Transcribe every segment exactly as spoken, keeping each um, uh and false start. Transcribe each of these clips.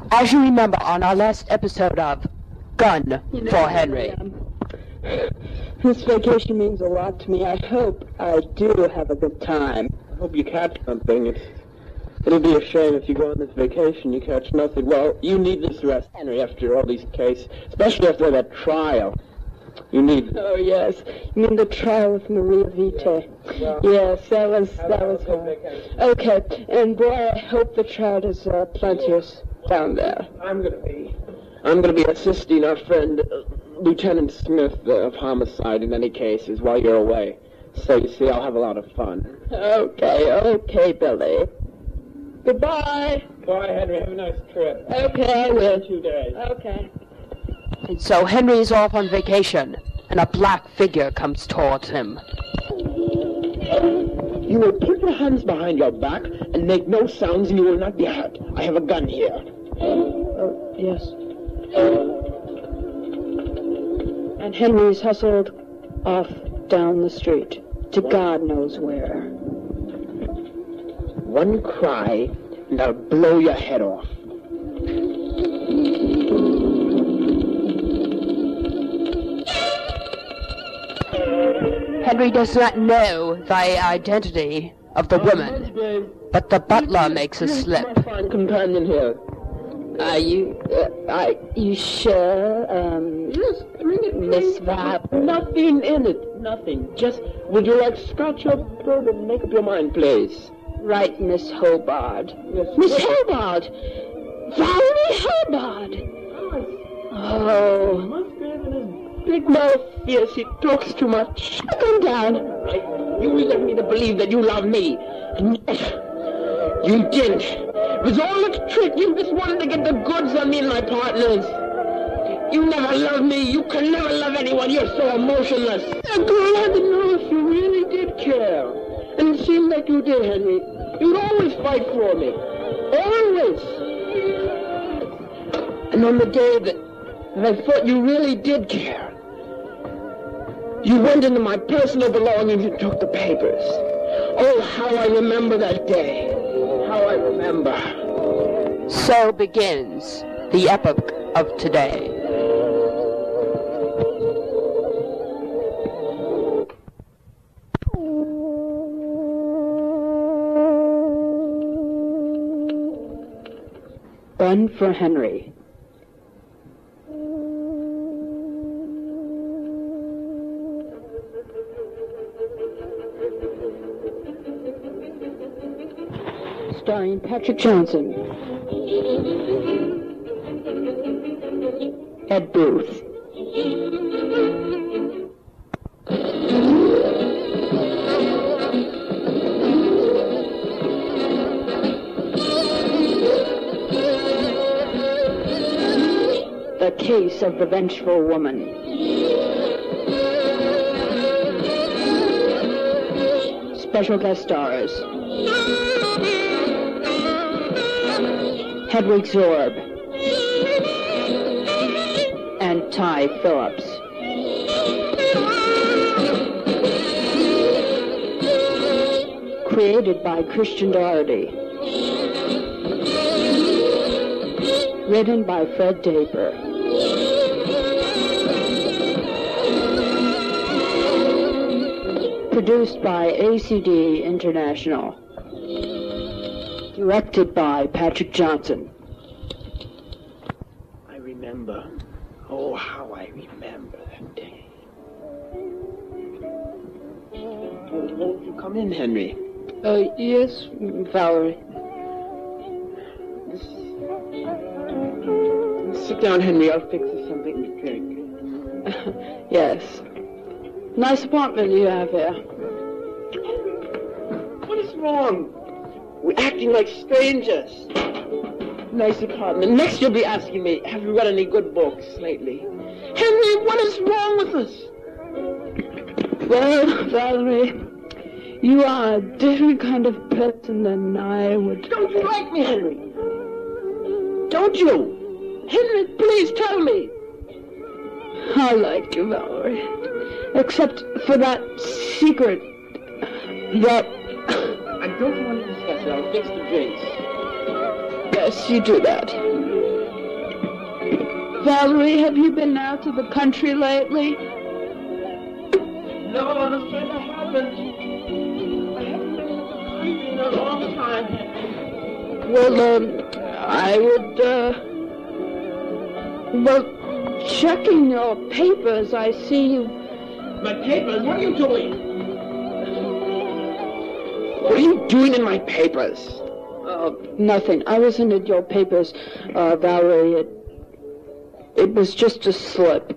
As you remember on our last episode of Gun You know, for Henry. um, This vacation means a lot to me. I hope I do have a good time. I hope you catch something. It's, it'll be a shame if you go on this vacation, you catch nothing. Well, you need this rest, Henry, after all these cases, especially after that trial. You need... Oh, yes. You mean the trial with Maria Vitae? Well, Yes, that was, have that a was good hard. vacation. Okay, and boy, I hope the trout is uh, plenteous down there. I'm going to be... I'm going to be assisting our friend, uh, Lieutenant Smith, uh, of homicide in any cases while you're away. So, you see, I'll have a lot of fun. Okay, okay, Billy. Goodbye. Bye, Henry. Have a nice trip. Okay, I will. Two days. Okay. And so Henry is off on vacation, and a black figure comes towards him. You will put your hands behind your back and make no sounds, and you will not be hurt. I have a gun here. Oh, yes. And Henry's hustled off down the street to God knows where. One cry, and I'll blow your head off. Henry does not know the identity of the woman, but the butler makes a slip. My fine companion here. Are you, uh, are you sure, um, Yes, bring it, Miss Viper? Nothing in it. Nothing. Just, would you like to scratch your throat and make up your mind, please? Right, Miss Hobart. Yes. Miss Hobart! Valerie Hobart! Oh, Must be in his big mouth. Yes, he talks too much. come down. Right. You led me to believe that you love me. And you didn't. It was all a trick. You just wanted to get the goods on me and my partners. You never loved me. You can never love anyone. You're so emotionless. A girl had to know if you really did care. And it seemed like you did, Henry. You'd always fight for me. Always. And on the day that, that I thought you really did care, you went into my personal belongings and took the papers. Oh, how I remember that day. How I remember. So begins the epoch of today. Gun for Henry. Starring Patrick Johnson, Ed Booth, The Case of the Vengeful Woman. Special guest stars: Hedwig Zorb and Ty Phillips. Created by Christian Doherty. Written by Fred Draper. Produced by A C D International. Directed by Patrick Johnson. I remember. Oh, how I remember that day. Oh, won't you come in, Henry? Uh, yes, Valerie. Sit down, Henry. I'll fix us something to drink. Yes. Nice apartment you have here. What is wrong? We're acting like strangers. Nice apartment. Next you'll be asking me, have you read any good books lately? Henry, what is wrong with us? Well, Valerie, you are a different kind of person than I would... Don't you like me, Henry? Don't you? Henry, please tell me. I like you, Valerie. Except for that secret... That... I don't want to discuss it. I'll fix the drinks. Yes, you do that. Valerie, have you been out to the country lately? No, I'm afraid I haven't. I haven't been in the country in a long time. Well, um, I would, uh... Well, checking your papers, I see you... My papers? What are you doing? What are you doing in my papers? Uh, nothing. I wasn't at your papers, uh, Valerie. It, it was just a slip.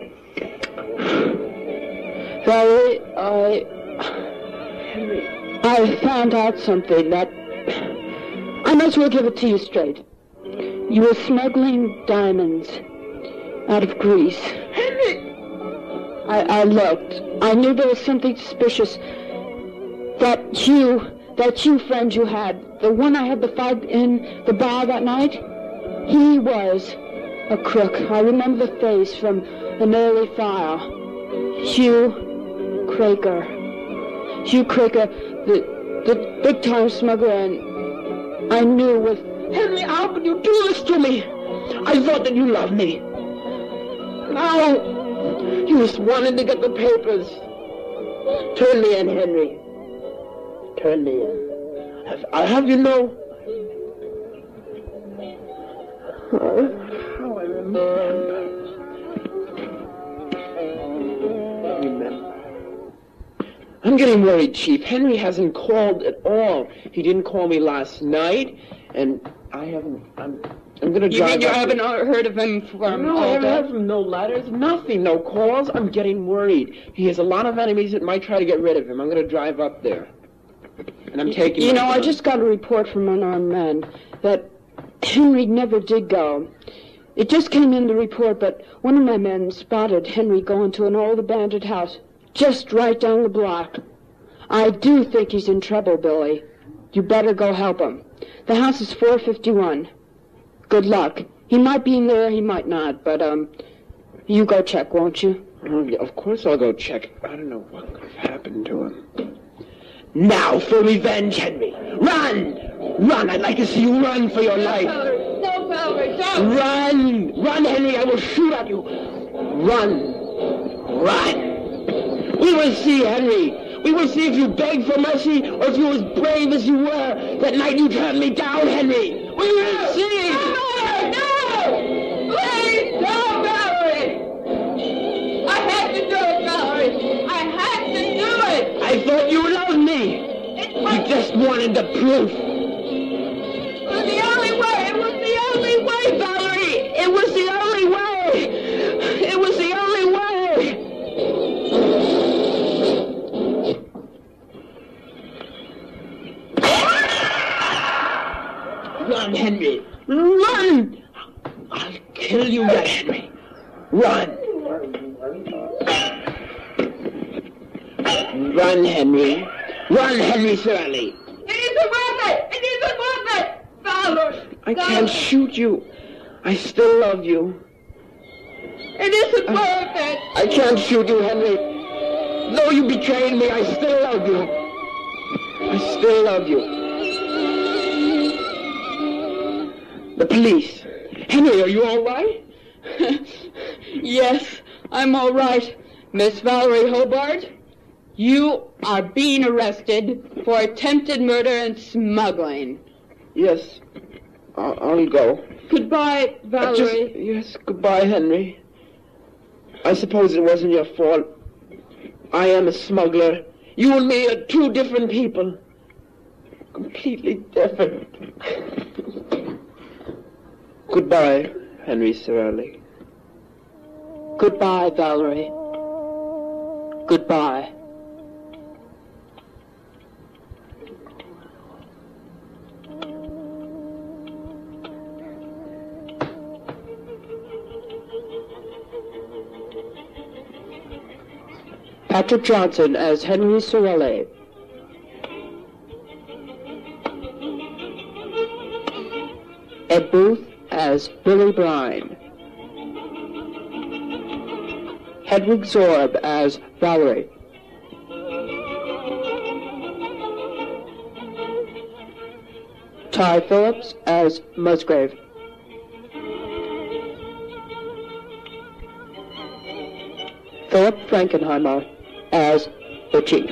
Valerie, I... Henry. I found out something that... I might as well give it to you straight. You were smuggling diamonds out of Greece. Henry! I, I looked. I knew there was something suspicious. That you, that you friend you had, the one I had the fight in the bar that night, he was a crook. I remember the face from an early file. Hugh Craker. Hugh Craker, the, the big-time smuggler, and I knew with... Henry, how could you do this to me? I thought that you loved me. Now, you just wanted to get the papers. Turn me in, Henry. Turn me in. Have, I have you know... Oh, how I remember. Remember. I'm getting worried, Chief. Henry hasn't called at all. He didn't call me last night, and I haven't... I'm, I'm going to You drive mean you up haven't there. heard of him for No, I all haven't day? heard from him. No letters, nothing, no calls. I'm getting worried. He has a lot of enemies that might try to get rid of him. I'm going to drive up there. And I'm taking You my know, I gun. just got a report from unarmed men that Henry never did go. It just came in the report, but one of my men spotted Henry going to an old abandoned house just right down the block. I do think he's in trouble, Billy. You better go help him. The house is four fifty-one. Good luck. He might be in there, he might not, but, um, you go check, won't you? Oh, yeah, of course I'll go check. I don't know what could have happened to him. Now for revenge, Henry. Run! Run! I'd like to see you run for your life. No, Valerie, don't! Run! Run, Henry! I will shoot at you. Run! Run! We will see, Henry. We will see if you beg for mercy or if you're as brave as you were that night you turned me down, Henry. We will see! No! No! Please, no, Valerie! I had to do it, Valerie! I had to do it! I thought you loved me. It You was, just wanted the proof. it was the only way! It was the only way, Valerie! It was the only way! It was the only way! Run, Henry. Run! I'll kill you yet, Henry. Run. Run, Henry. Run, Henry Shirley. It isn't worth it! It isn't worth it! Valerie! I can't shoot you. I still love you. It isn't worth it! I can't shoot you, Henry. Though you betrayed me, I still love you. I still love you. The police. Henry, are you all right? Yes, I'm all right. Miss Valerie Hobart, you are being arrested for attempted murder and smuggling. Yes. I'll, I'll go. Goodbye, Uh, Valerie. just- yes, goodbye, Henry. I suppose it wasn't your fault. I am a smuggler. You and me are two different people. Completely different. Goodbye, Henry Shirley. Goodbye, Valerie. Goodbye. Patrick Johnson as Henry Sorelli. Ed Booth as Billy Brine. Hedwig Zorb as Valerie. Ty Phillips as Musgrave. Philip Frankenheimer as the Chief.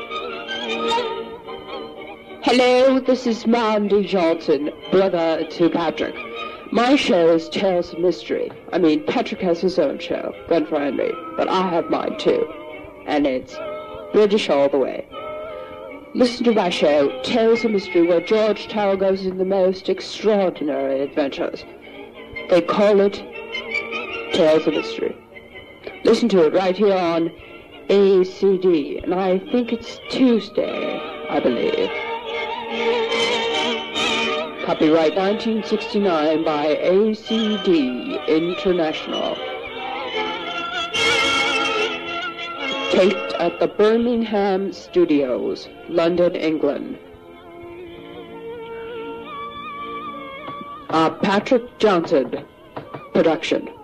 Hello, this is Mandy Johnson, brother to Patrick. My show is Tales of Mystery. I mean, Patrick has his own show, Gun for Henry, but I have mine too. And it's British all the way. Listen to my show, Tales of Mystery, where George Towell goes in the most extraordinary adventures. They call it Tales of Mystery. Listen to it right here on A C D, and I think it's Tuesday, I believe. Copyright nineteen sixty-nine by A C D International. Taped at the Birmingham Studios, London, England. A Patrick Johnson production.